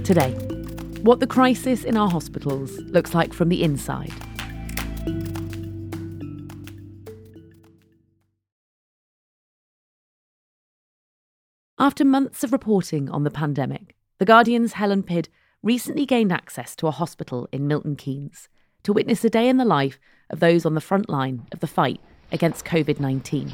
Today, what the crisis in our hospitals looks like from the inside. After months of reporting on the pandemic, The Guardian's Helen Pidd recently gained access to a hospital in Milton Keynes to witness a day in the life of those on the front line of the fight against COVID-19.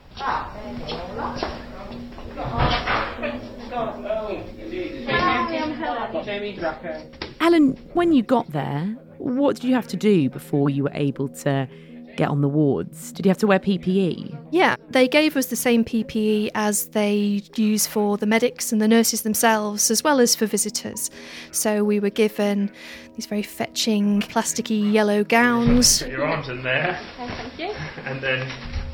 Helen, when you got there, what did you have to do before you were able to get on the wards? Did you have to wear PPE? Yeah, they gave us the same PPE as they use for the medics and the nurses themselves, as well as for visitors. So we were given these very fetching, plasticky yellow gowns. Put your arms in there. Okay, thank you. And then...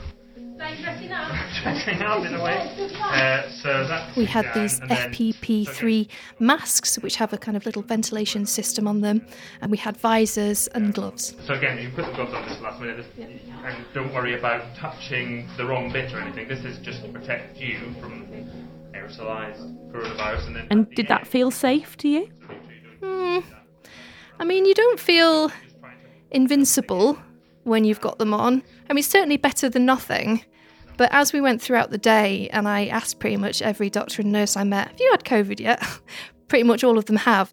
dressing up in a way. We had these FPP3 masks, which have a kind of little ventilation system on them, and we had visors and gloves. So again, you put the gloves on this last minute, and don't worry about touching the wrong bit or anything. This is just to protect you from aerosolized coronavirus. And did that feel safe to you? I mean, you don't feel invincible when you've got them on. I mean, it's certainly better than nothing. But as we went throughout the day, and I asked pretty much every doctor and nurse I met, have you had COVID yet? Pretty much all of them have.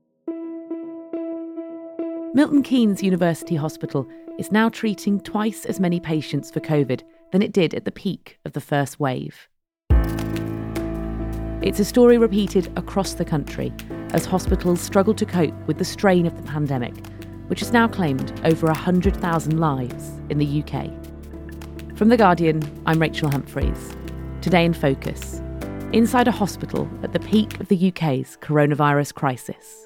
Milton Keynes University Hospital is now treating twice as many patients for COVID than it did at the peak of the first wave. It's a story repeated across the country as hospitals struggle to cope with the strain of the pandemic, which has now claimed over 100,000 lives in the UK. From The Guardian, I'm Rachel Humphreys. Today in Focus, inside a hospital at the peak of the UK's coronavirus crisis.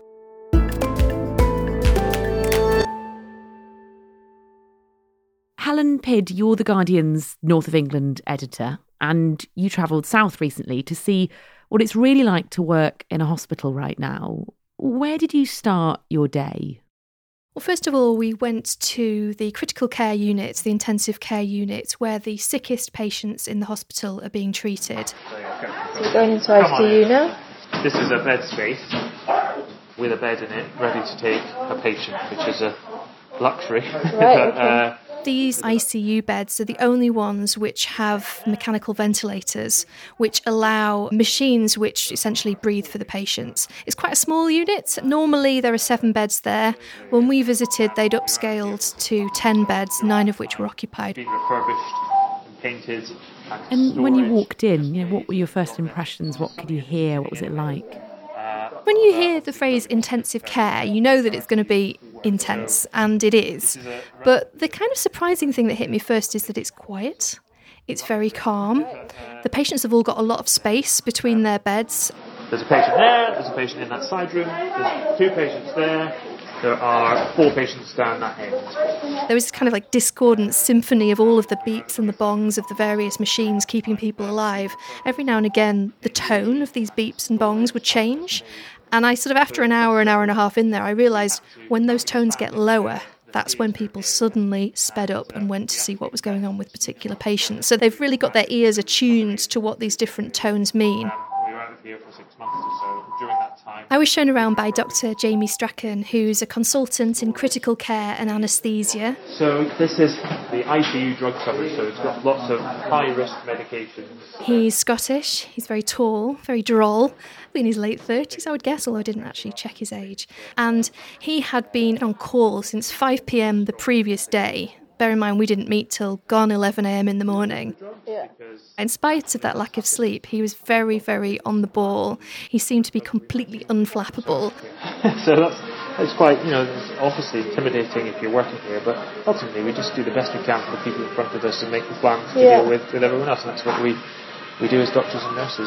Helen Pidd, you're The Guardian's North of England editor, and you travelled south recently to see what it's really like to work in a hospital right now. Where did you start your day? Well, first of all, we went to the critical care unit, the intensive care unit, where the sickest patients in the hospital are being treated. So we're going into ICU now? This is a bed space with a bed in it, ready to take a patient, which is a luxury. Right, okay. These ICU beds are the only ones which have mechanical ventilators, which allow machines which essentially breathe for the patients. It's quite a small unit. Normally there are 7 beds there. When we visited, they'd upscaled to 10 beds, 9 of which were occupied. Being refurbished and painted. And when you walked in, what were your first impressions? What could you hear? What was it like? When you hear the phrase intensive care, you know that it's going to be intense, and it is. But the kind of surprising thing that hit me first is that it's quiet. It's very calm. The patients have all got a lot of space between their beds. There's a patient there, there's a patient in that side room, there's 2 patients there, there are 4 patients down that end. There was this kind of like discordant symphony of all of the beeps and the bongs of the various machines keeping people alive. Every now and again, the tone of these beeps and bongs would change. And I sort of, after an hour and a half in there, I realised when those tones get lower, that's when people suddenly sped up and went to see what was going on with particular patients. So they've really got their ears attuned to what these different tones mean. We were out here for 6 months or so. During that time, I was shown around by Dr. Jamie Strachan, who's a consultant in critical care and anaesthesia. So this is the ICU drug cupboard, so it's got lots of high-risk medications. He's Scottish, he's very tall, very droll, in his late 30s, I would guess, although I didn't actually check his age. And he had been on call since 5 p.m. the previous day. Bear in mind, we didn't meet till gone 11 a.m. in the morning. Yeah. In spite of that lack of sleep, he was very, very on the ball. He seemed to be completely unflappable. So that's quite, it's obviously intimidating if you're working here, but ultimately we just do the best we can for the people in front of us and make the plans to deal with everyone else, and that's what we do as doctors and nurses.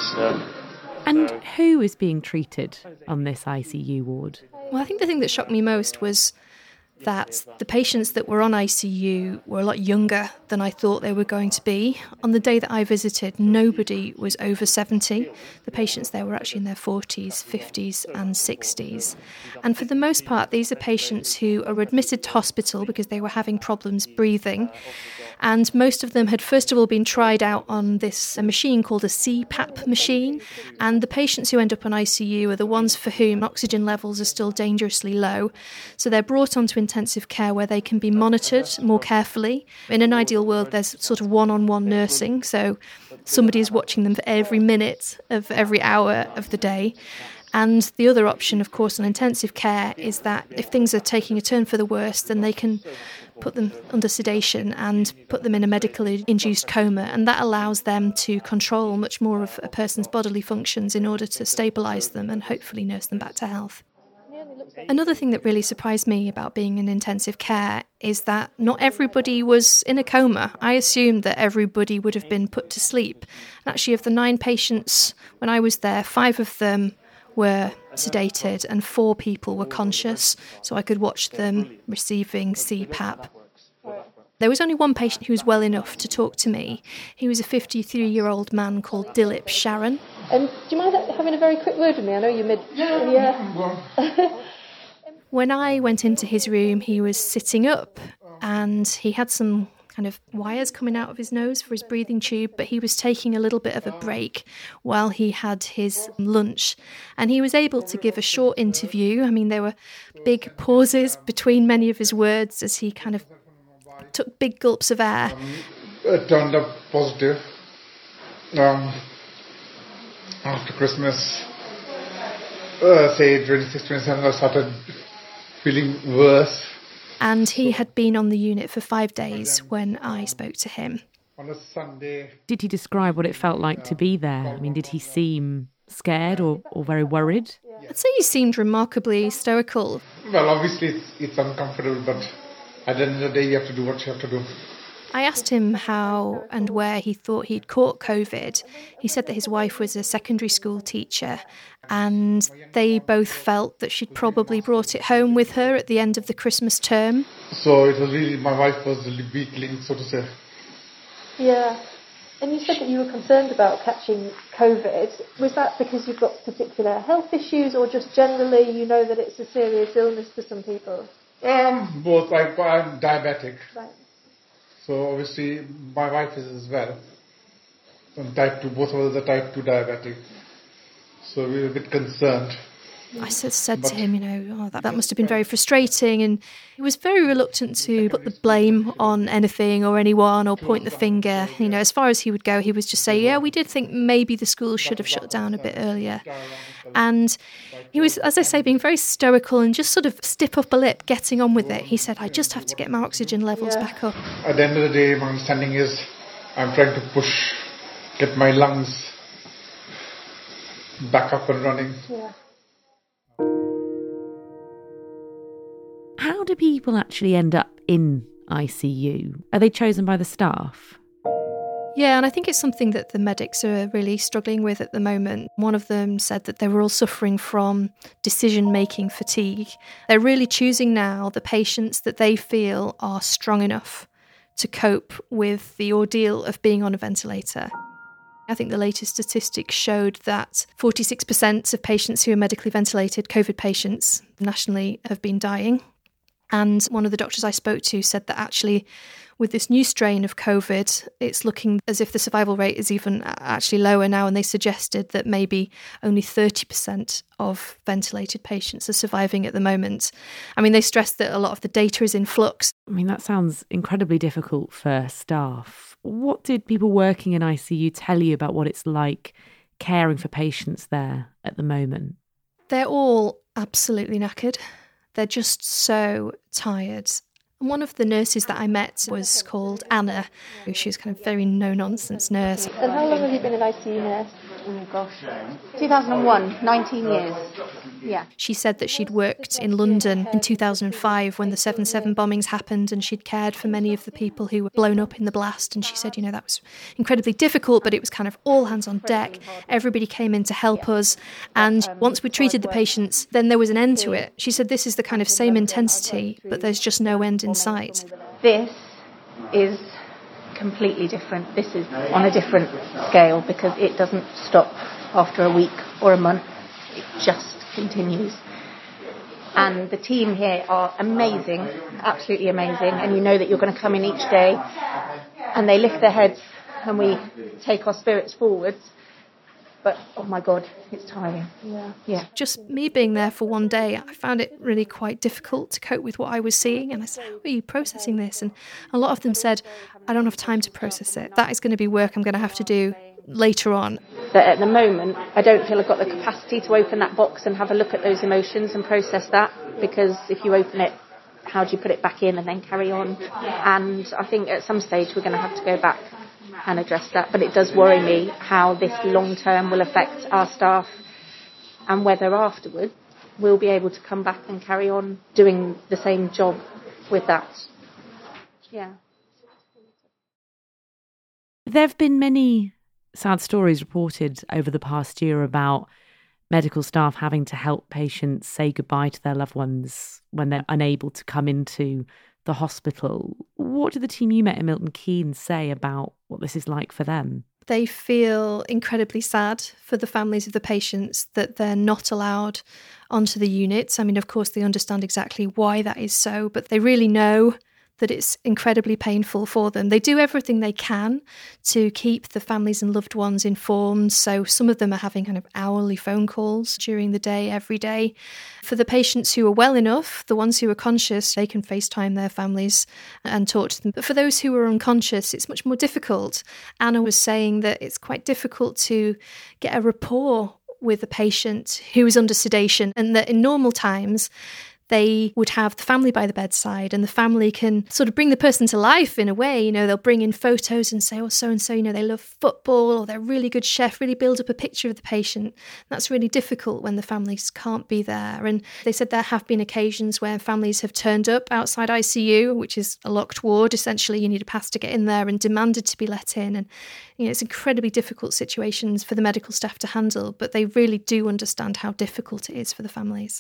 And who is being treated on this ICU ward? Well, I think the thing that shocked me most was that the patients that were on ICU were a lot younger than I thought they were going to be. On the day that I visited, nobody was over 70. The patients there were actually in their 40s, 50s and 60s. And for the most part, these are patients who are admitted to hospital because they were having problems breathing. And most of them had first of all been tried out on a machine called a CPAP machine. And the patients who end up on ICU are the ones for whom oxygen levels are still dangerously low. So they're brought onto intensive care where they can be monitored more carefully. In an ideal world, there's sort of one-on-one nursing. So somebody is watching them for every minute of every hour of the day. And the other option, of course, on intensive care is that if things are taking a turn for the worse, then they can put them under sedation and put them in a medically induced coma. And that allows them to control much more of a person's bodily functions in order to stabilise them and hopefully nurse them back to health. Another thing that really surprised me about being in intensive care is that not everybody was in a coma. I assumed that everybody would have been put to sleep. And actually, of the 9 patients when I was there, 5 of them were sedated and 4 people were conscious, so I could watch them receiving CPAP. There was only one patient who was well enough to talk to me. He was a 53-year-old man called Dilip Sharon. Do you mind having a very quick word with me? I know you're mid... Yeah. When I went into his room, he was sitting up and he had some kind of wires coming out of his nose for his breathing tube, but he was taking a little bit of a break while he had his lunch. And he was able to give a short interview. I mean, there were big pauses between many of his words as he kind of took big gulps of air. It turned up positive. After Christmas, say 26, 27, I started feeling worse. And he had been on the unit for 5 days when I spoke to him. On a Sunday... Did he describe what it felt like to be there? I mean, did he seem scared or very worried? I'd say he seemed remarkably stoical. Well, obviously it's uncomfortable, but at the end of the day you have to do what you have to do. I asked him how and where he thought he'd caught COVID. He said that his wife was a secondary school teacher and they both felt that she'd probably brought it home with her at the end of the Christmas term. So it was really, my wife was the weak link, so to say. Yeah. And you said that you were concerned about catching COVID. Was that because you've got particular health issues or just generally you know that it's a serious illness for some people? Both. I'm diabetic. Right. So obviously my wife is as well. And type 2, both of us are type 2 diabetic. So we were a bit concerned. I said to him, that must have been very frustrating. And he was very reluctant to put the blame on anything or anyone or point the finger. As far as he would go, he was just say, yeah, we did think maybe the school should have shut down a bit earlier. And he was, as I say, being very stoical and just sort of stiff upper lip, getting on with it. He said, I just have to get my oxygen levels back up. At the end of the day, my understanding is I'm trying to get my lungs back up and running. Yeah. How do people actually end up in ICU? Are they chosen by the staff? Yeah, and I think it's something that the medics are really struggling with at the moment. One of them said that they were all suffering from decision-making fatigue. They're really choosing now the patients that they feel are strong enough to cope with the ordeal of being on a ventilator. I think the latest statistics showed that 46% of patients who are medically ventilated, COVID patients, nationally have been dying. And one of the doctors I spoke to said that actually with this new strain of COVID, it's looking as if the survival rate is even actually lower now. And they suggested that maybe only 30% of ventilated patients are surviving at the moment. I mean, they stressed that a lot of the data is in flux. I mean, that sounds incredibly difficult for staff. What did people working in ICU tell you about what it's like caring for patients there at the moment? They're all absolutely knackered. They're just so tired. And one of the nurses that I met was called Anna. She was kind of very no-nonsense nurse. And how long have you been an ICU nurse? Oh gosh, 2001, 19 years. Yeah. She said that she'd worked in London in 2005 when the 7/7 bombings happened, and she'd cared for many of the people who were blown up in the blast. And she said, that was incredibly difficult, but it was kind of all hands on deck. Everybody came in to help us. And once we treated the patients, then there was an end to it. She said this is the kind of same intensity, but there's just no end in sight. This is completely different. This is on a different scale because it doesn't stop after a week or a month. It just continues. And the team here are amazing, absolutely amazing. And you know that you're going to come in each day and they lift their heads and we take our spirits forwards. But, oh my God, it's tiring. Yeah. Just me being there for one day, I found it really quite difficult to cope with what I was seeing. And I said, how are you processing this? And a lot of them said, I don't have time to process it. That is going to be work I'm going to have to do later on. But at the moment, I don't feel I've got the capacity to open that box and have a look at those emotions and process that. Because if you open it, how do you put it back in and then carry on? And I think at some stage we're going to have to go back and address that, but it does worry me how this long term will affect our staff and whether afterwards we'll be able to come back and carry on doing the same job with that. Yeah. There have been many sad stories reported over the past year about medical staff having to help patients say goodbye to their loved ones when they're unable to come into the hospital. What did the team you met in Milton Keynes say about what this is like for them? They feel incredibly sad for the families of the patients that they're not allowed onto the units. I mean, of course, they understand exactly why that is so, but they really know that it's incredibly painful for them. They do everything they can to keep the families and loved ones informed. So some of them are having kind of hourly phone calls during the day, every day. For the patients who are well enough, the ones who are conscious, they can FaceTime their families and talk to them. But for those who are unconscious, it's much more difficult. Anna was saying that it's quite difficult to get a rapport with a patient who is under sedation, and that in normal times, they would have the family by the bedside and the family can sort of bring the person to life in a way. You know, they'll bring in photos and say, oh, so-and-so, you know, they love football or they're a really good chef, really build up a picture of the patient. That's really difficult when the families can't be there. And they said there have been occasions where families have turned up outside ICU, which is a locked ward. Essentially, you need a pass to get in there, and demanded to be let in. And, you know, it's incredibly difficult situations for the medical staff to handle, but they really do understand how difficult it is for the families.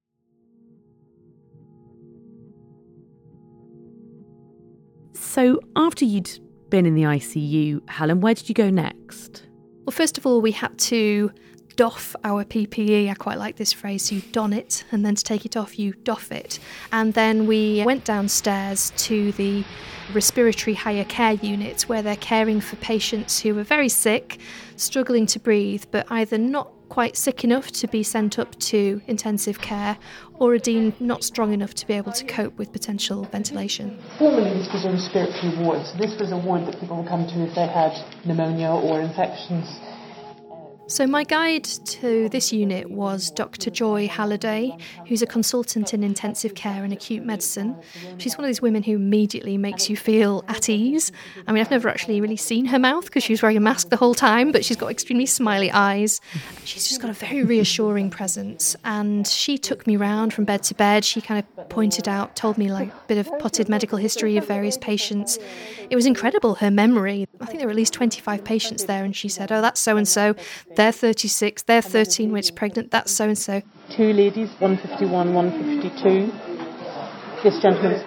So after you'd been in the ICU, Helen, where did you go next? Well, first of all, we had to doff our PPE. I quite like this phrase, you don it, and then to take it off, you doff it. And then we went downstairs to the respiratory higher care unit where they're caring for patients who are very sick, struggling to breathe, but either not quite sick enough to be sent up to intensive care or are deemed not strong enough to be able to cope with potential ventilation. Formerly this was a respiratory ward, so this was a ward that people would come to if they had pneumonia or infections. So my guide to this unit was Dr. Joy Halliday, who's a consultant in intensive care and acute medicine. She's one of these women who immediately makes you feel at ease. I mean, I've never actually really seen her mouth because she was wearing a mask the whole time, but she's got extremely smiley eyes. She's just got a very reassuring presence. And she took me round from bed to bed. She kind of pointed out, told me like a bit of potted medical history of various patients. It was incredible, her memory. I think there were at least 25 patients there, and she said, oh, that's so-and-so. They're 36, they're 13 weeks pregnant, that's so-and-so. Two ladies, 151, 152. This gentleman's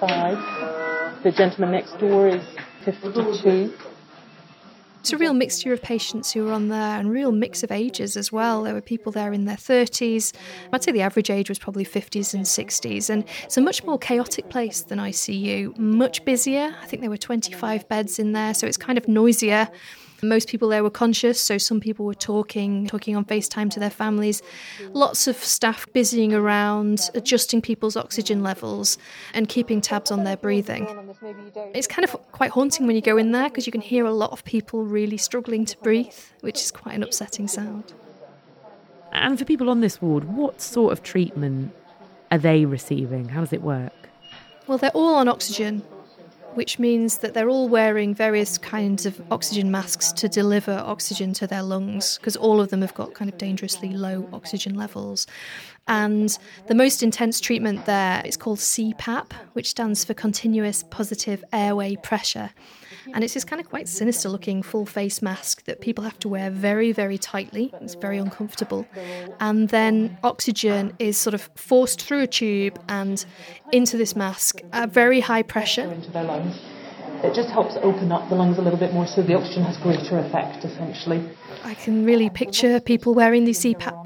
45. The gentleman next door is 52. It's a real mixture of patients who were on there and real mix of ages as well. There were people there in their 30s. I'd say the average age was probably 50s and 60s. And it's a much more chaotic place than ICU, much busier. I think there were 25 beds in there, so it's kind of noisier. Most people there were conscious, so some people were talking on FaceTime to their families. Lots of staff busying around, adjusting people's oxygen levels and keeping tabs on their breathing. It's kind of quite haunting when you go in there because you can hear a lot of people really struggling to breathe, which is quite an upsetting sound. And for people on this ward, what sort of treatment are they receiving? How does it work? Well, they're all on oxygen, which means that they're all wearing various kinds of oxygen masks to deliver oxygen to their lungs, because all of them have got kind of dangerously low oxygen levels. And the most intense treatment there is called CPAP, which stands for Continuous Positive Airway Pressure. And it's this kind of quite sinister looking full face mask that people have to wear very, very tightly. It's very uncomfortable. And then oxygen is sort of forced through a tube and into this mask at very high pressure. Into their lungs. It just helps open up the lungs a little bit more so the oxygen has greater effect, essentially. I can really picture people wearing these CPAP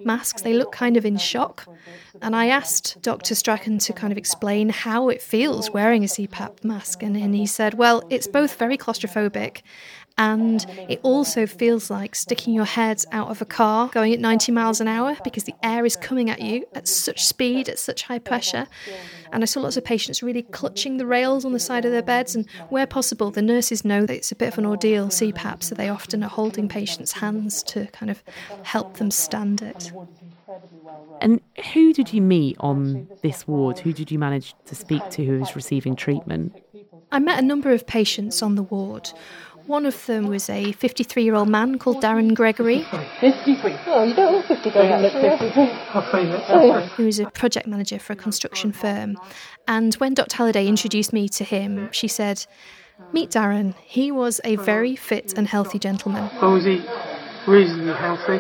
masks. They look kind of in shock. And I asked Dr. Strachan to kind of explain how it feels wearing a CPAP mask. And he said, well, it's both very claustrophobic and it also feels like sticking your head out of a car going at 90 miles an hour because the air is coming at you at such speed, at such high pressure. And I saw lots of patients really clutching the rails on the side of their beds. And where possible, the nurses know that it's a bit of an ordeal, CPAP, so they often are holding patients' hands to kind of help them stand it. And who did you meet on this ward? Who did you manage to speak to who was receiving treatment? I met a number of patients on the ward. One of them was a 53-year-old man called Darren Gregory. 53. Oh, you don't look 53, actually. Who was a project manager for a construction firm. And when Dr. Halliday introduced me to him, she said, "Meet Darren. He was a very fit and healthy gentleman." I was reasonably healthy.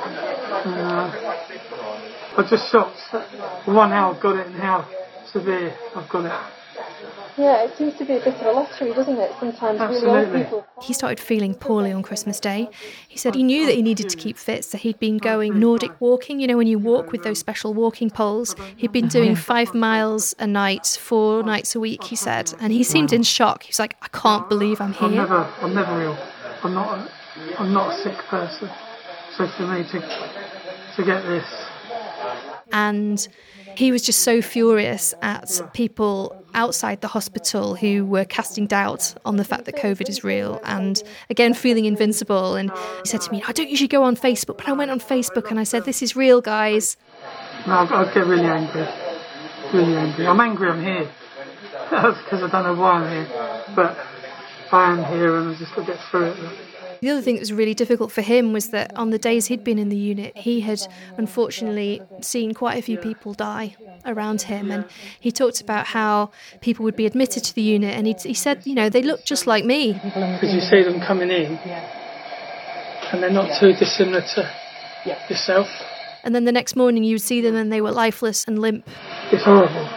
I just shocked at one, how I've got it and how severe I've got it. Yeah, it seems to be a bit of a lottery, doesn't it? Sometimes Absolutely. really old people. He started feeling poorly on Christmas Day. He said he knew that he needed to keep fit, so he'd been going Nordic walking. You know, when you walk with those special walking poles. He'd been doing 5 miles a night, 4 nights a week, he said. And he seemed in shock. He was like, I can't believe I'm here. I'm never ill. I'm not a sick person. So for me to get this. And he was just so furious at people outside the hospital who were casting doubt on the fact that COVID is real and, again, feeling invincible. And he said to me, I don't usually go on Facebook, but I went on Facebook and I said, this is real, guys. No, I'd get really angry. Really angry. I'm angry I'm here. That's because I don't know why I'm here. But I am here and I just got to get through it. The other thing that was really difficult for him was that on the days he'd been in the unit, he had unfortunately seen quite a few people die around him. And he talked about how people would be admitted to the unit and he said, you know, they look just like me. Because you see them coming in and they're not too dissimilar to yourself. And then the next morning you would see them and they were lifeless and limp. It's horrible.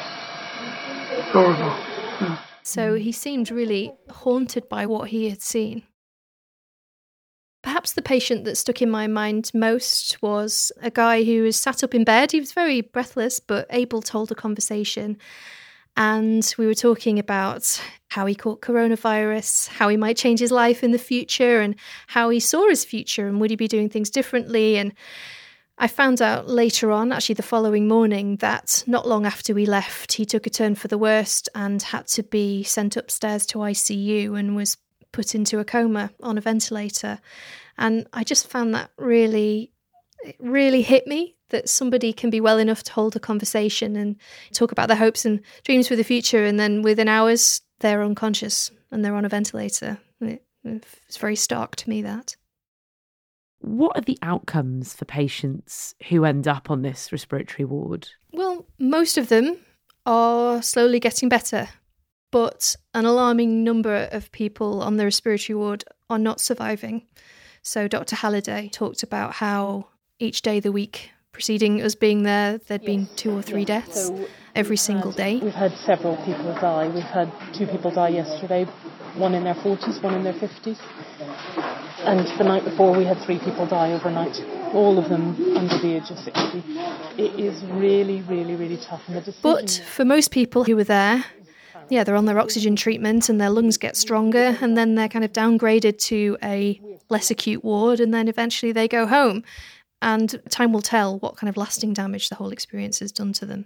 It's horrible. Yeah. So he seemed really haunted by what he had seen. Perhaps the patient that stuck in my mind most was a guy who was sat up in bed. He was very breathless but able to hold a conversation. And we were talking about how he caught coronavirus, how he might change his life in the future and how he saw his future and would he be doing things differently. And I found out later on, actually the following morning, that not long after we left, he took a turn for the worst and had to be sent upstairs to ICU and was put into a coma on a ventilator. And I just found that really hit me, that somebody can be well enough to hold a conversation and talk about their hopes and dreams for the future, and then within hours they're unconscious and they're on a ventilator. It's very stark to me, that. What are the outcomes for patients who end up on this respiratory ward? Well, most of them are slowly getting better. But an alarming number of people on the respiratory ward are not surviving. So Dr. Halliday talked about how each day of the week preceding us being there, there'd been 2 or 3 deaths every single day. We've had several people die. We've had 2 people die yesterday, one in their 40s, one in their 50s. And the night before we had 3 people die overnight, all of them under the age of 60. It is really, really, really tough. But for most people who were there, they're on their oxygen treatment and their lungs get stronger and then they're kind of downgraded to a less acute ward and then eventually they go home. And time will tell what kind of lasting damage the whole experience has done to them.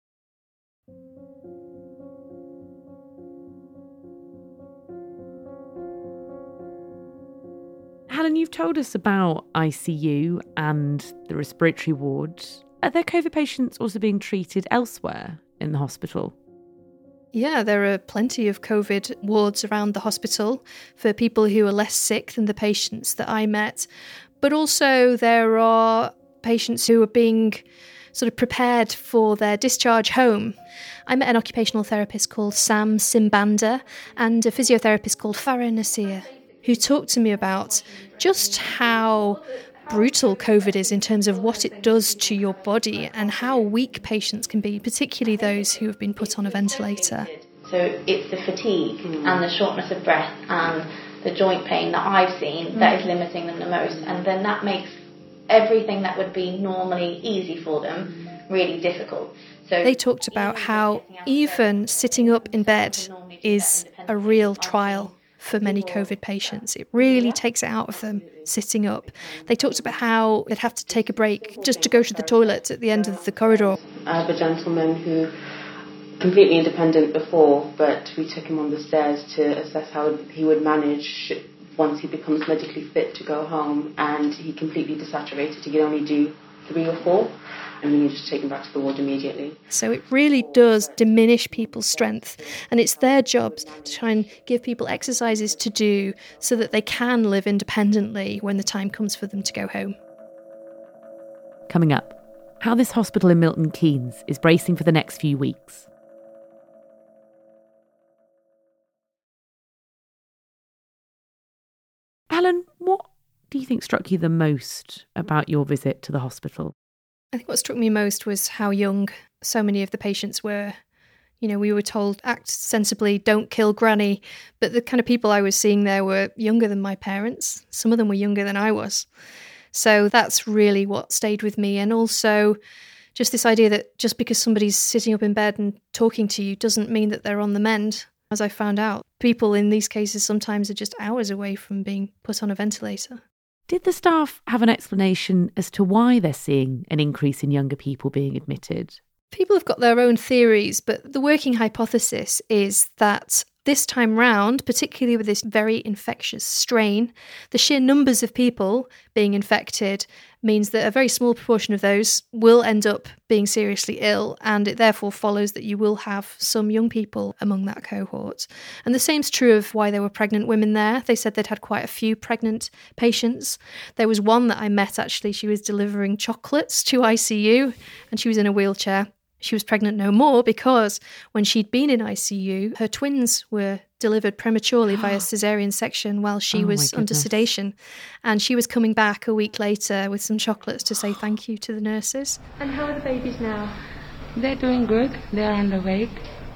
Helen, you've told us about ICU and the respiratory ward. Are there COVID patients also being treated elsewhere in the hospital? Yeah, there are plenty of COVID wards around the hospital for people who are less sick than the patients that I met. But also there are patients who are being sort of prepared for their discharge home. I met an occupational therapist called Sam Simbanda and a physiotherapist called Farah Nasir, who talked to me about just how brutal COVID is in terms of what it does to your body and how weak patients can be, particularly those who have been put on a ventilator. So it's the fatigue and the shortness of breath and the joint pain that I've seen that is limiting them the most, and then that makes everything that would be normally easy for them really difficult. So they talked about how even sitting up in bed is a real trial for many COVID patients. It really takes it out of them, sitting up. They talked about how they'd have to take a break just to go to the toilet at the end of the corridor. I have a gentleman who completely independent before, but we took him on the stairs to assess how he would manage once he becomes medically fit to go home, and he completely desaturated. He could only do 3 or 4, and we needed to take him back to the ward immediately. So it really does diminish people's strength, and it's their jobs to try and give people exercises to do so that they can live independently when the time comes for them to go home. Coming up, how this hospital in Milton Keynes is bracing for the next few weeks. Helen, what do you think struck you the most about your visit to the hospital? I think what struck me most was how young so many of the patients were. You know, we were told, act sensibly, don't kill Granny. But the kind of people I was seeing there were younger than my parents. Some of them were younger than I was. So that's really what stayed with me. And also just this idea that just because somebody's sitting up in bed and talking to you doesn't mean that they're on the mend. As I found out, people in these cases sometimes are just hours away from being put on a ventilator. Did the staff have an explanation as to why they're seeing an increase in younger people being admitted? People have got their own theories, but the working hypothesis is that this time round, particularly with this very infectious strain, the sheer numbers of people being infected means that a very small proportion of those will end up being seriously ill, and it therefore follows that you will have some young people among that cohort. And the same's true of why there were pregnant women there. They said they'd had quite a few pregnant patients. There was one that I met, actually. She was delivering chocolates to ICU, and she was in a wheelchair. She was pregnant no more because when she'd been in ICU, her twins were delivered prematurely via caesarean section while she was under sedation. And she was coming back a week later with some chocolates to say thank you to the nurses. And how are the babies now? They're doing good. They're underweight,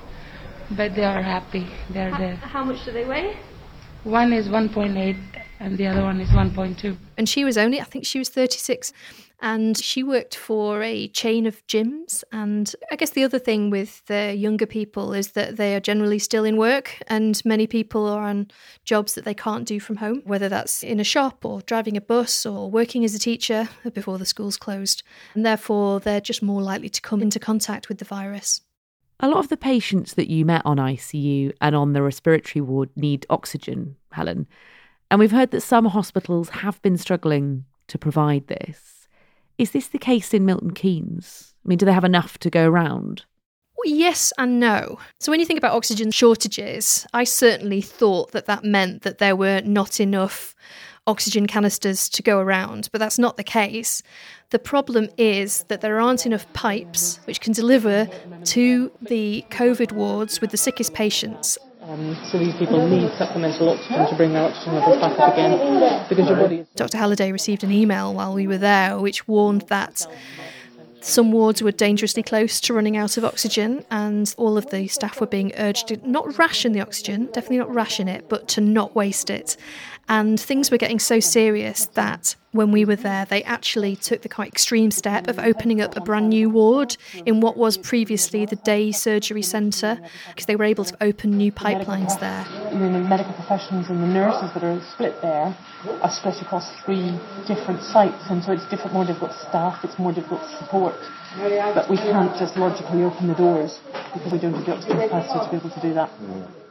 but they are happy. They're there. How much do they weigh? One is 1.8 and the other one is 1.2. And she was only, I think she was 36. And she worked for a chain of gyms. And I guess the other thing with the younger people is that they are generally still in work, and many people are on jobs that they can't do from home, whether that's in a shop or driving a bus or working as a teacher before the schools closed. And therefore, they're just more likely to come into contact with the virus. A lot of the patients that you met on ICU and on the respiratory ward need oxygen, Helen. And we've heard that some hospitals have been struggling to provide this. Is this the case in Milton Keynes? I mean, do they have enough to go around? Well, yes and no. So when you think about oxygen shortages, I certainly thought that that meant that there were not enough oxygen canisters to go around, but that's not the case. The problem is that there aren't enough pipes which can deliver to the COVID wards with the sickest patients. So these people need supplemental oxygen to bring their oxygen levels back up again, because your body... Dr. Halliday received an email while we were there which warned that some wards were dangerously close to running out of oxygen, and all of the staff were being urged to not ration the oxygen, definitely not ration it, but to not waste it. And things were getting so serious that when we were there, they actually took the quite extreme step of opening up a brand new ward in what was previously the day surgery centre, because they were able to open new pipelines there. The medical professionals and the nurses that are split there are split across 3 different sites, and so it's more difficult to staff, it's more difficult to support. But we can't just logically open the doors because we don't have the oxygen capacity to be able to do that.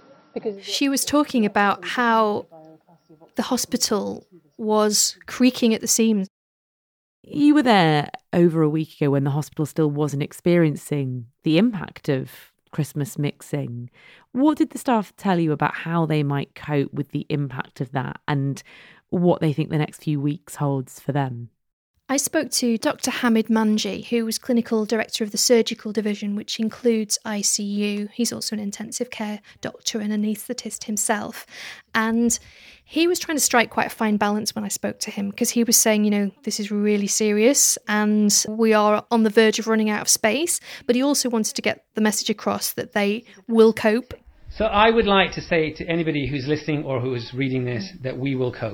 She was talking about how the hospital was creaking at the seams. You were there over a week ago when the hospital still wasn't experiencing the impact of Christmas mixing. What did the staff tell you about how they might cope with the impact of that and what they think the next few weeks holds for them? I spoke to Dr. Hamid Manji, who was clinical director of the surgical division, which includes ICU. He's also an intensive care doctor and anaesthetist himself. And he was trying to strike quite a fine balance when I spoke to him, because he was saying, you know, this is really serious and we are on the verge of running out of space. But he also wanted to get the message across that they will cope. So I would like to say to anybody who's listening or who is reading this that we will cope.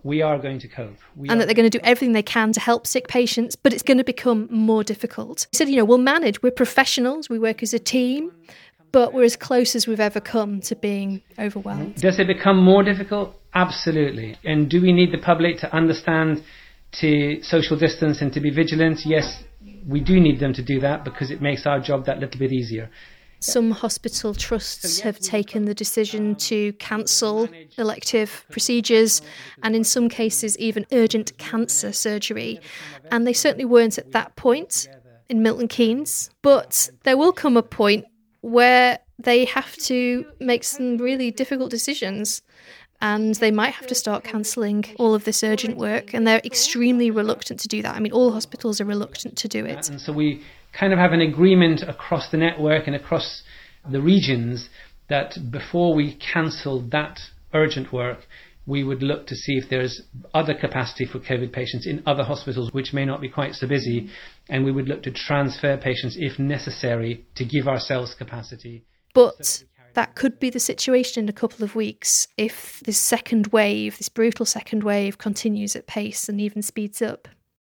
we are going to cope. And that they're going to do everything they can to help sick patients, but it's going to become more difficult. He said, we'll manage. We're professionals. We work as a team, but we're as close as we've ever come to being overwhelmed. Does it become more difficult? Absolutely. And do we need the public to understand to social distance and to be vigilant? Yes, we do need them to do that because it makes our job that little bit easier. Some hospital trusts have taken the decision to cancel elective procedures and in some cases even urgent cancer surgery. And they certainly weren't at that point in Milton Keynes. But there will come a point where they have to make some really difficult decisions. And they might have to start cancelling all of this urgent work. And they're extremely reluctant to do that. I mean, all hospitals are reluctant to do it. And so we kind of have an agreement across the network and across the regions that before we cancel that urgent work, we would look to see if there's other capacity for COVID patients in other hospitals which may not be quite so busy. And we would look to transfer patients if necessary to give ourselves capacity. But that could be the situation in a couple of weeks if this second wave, this brutal second wave, continues at pace and even speeds up.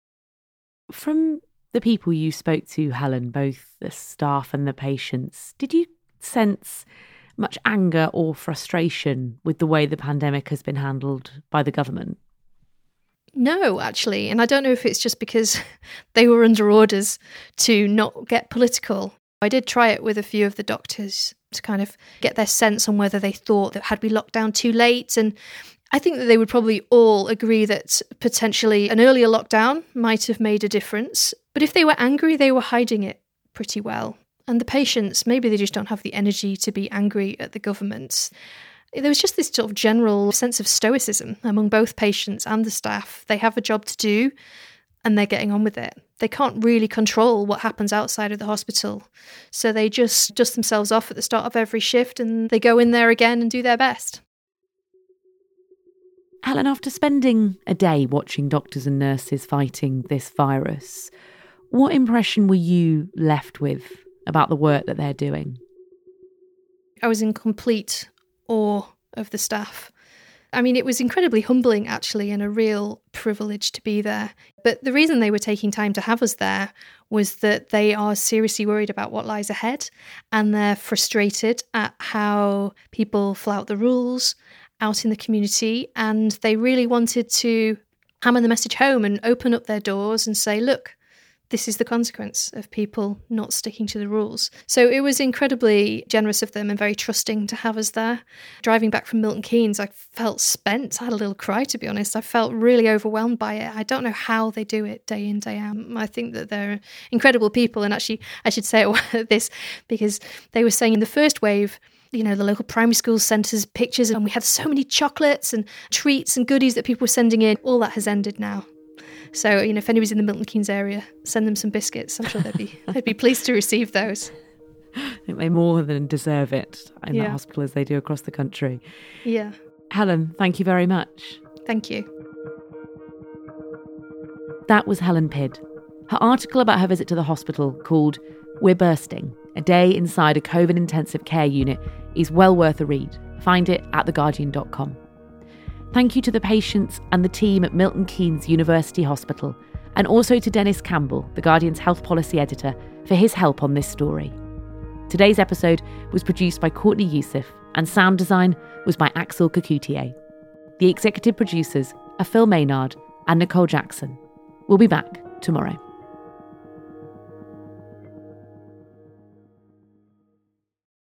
From the people you spoke to, Helen, both the staff and the patients, did you sense much anger or frustration with the way the pandemic has been handled by the government? No, actually. And I don't know if it's just because they were under orders to not get political. I did try it with a few of the doctors to kind of get their sense on whether they thought that had we locked down too late. And I think that they would probably all agree that potentially an earlier lockdown might have made a difference. But if they were angry, they were hiding it pretty well. And the patients, maybe they just don't have the energy to be angry at the government. There was just this sort of general sense of stoicism among both patients and the staff. They have a job to do and they're getting on with it. They can't really control what happens outside of the hospital. So they just dust themselves off at the start of every shift and they go in there again and do their best. Helen, after spending a day watching doctors and nurses fighting this virus, what impression were you left with about the work that they're doing? I was in complete awe of the staff. I mean, it was incredibly humbling, actually, and a real privilege to be there. But the reason they were taking time to have us there was that they are seriously worried about what lies ahead, and they're frustrated at how people flout the rules out in the community, and they really wanted to hammer the message home and open up their doors and say, look, this is the consequence of people not sticking to the rules. So it was incredibly generous of them and very trusting to have us there. Driving back from Milton Keynes, I felt spent. I had a little cry, to be honest. I felt really overwhelmed by it. I don't know how they do it day in, day out. I think that they're incredible people. And actually, I should say this because they were saying in the first wave, the local primary school sent us pictures and we had so many chocolates and treats and goodies that people were sending in. All that has ended now. So, if anybody's in the Milton Keynes area, send them some biscuits. I'm sure they'd be pleased to receive those. I think they more than deserve it in that hospital as they do across the country. Yeah. Helen, thank you very much. Thank you. That was Helen Pidd. Her article about her visit to the hospital, called We're Bursting, a day inside a COVID intensive care unit, is well worth a read. Find it at theguardian.com. Thank you to the patients and the team at Milton Keynes University Hospital, and also to Dennis Campbell, The Guardian's health policy editor, for his help on this story. Today's episode was produced by Courtney Youssef, and sound design was by Axel Kakoutié. The executive producers are Phil Maynard and Nicole Jackson. We'll be back tomorrow.